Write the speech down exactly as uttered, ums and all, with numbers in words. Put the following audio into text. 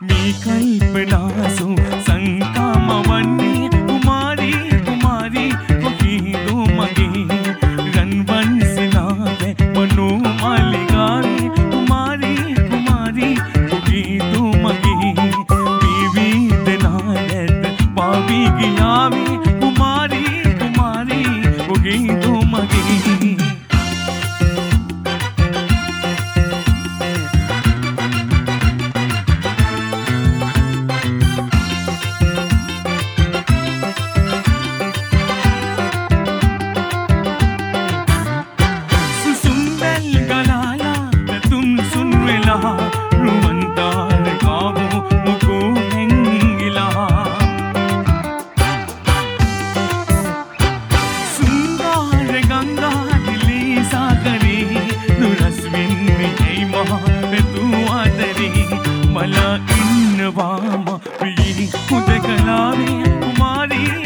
මේ කල්පනාසු සංකාමවන්නේ කුමාරි කුමාරි කොහේදෝ මගේ රන්වන් සිනාවේ මනෝ මාලිගාවේ කුමාරි කුමාරි කොහේදෝ මගේ විවිධනාලද පාවි ගියාවේ කුමාරි කුමාරි කොහේදෝ මගේ मला इन्नवामा प्रिय खुद कलावे कुमारी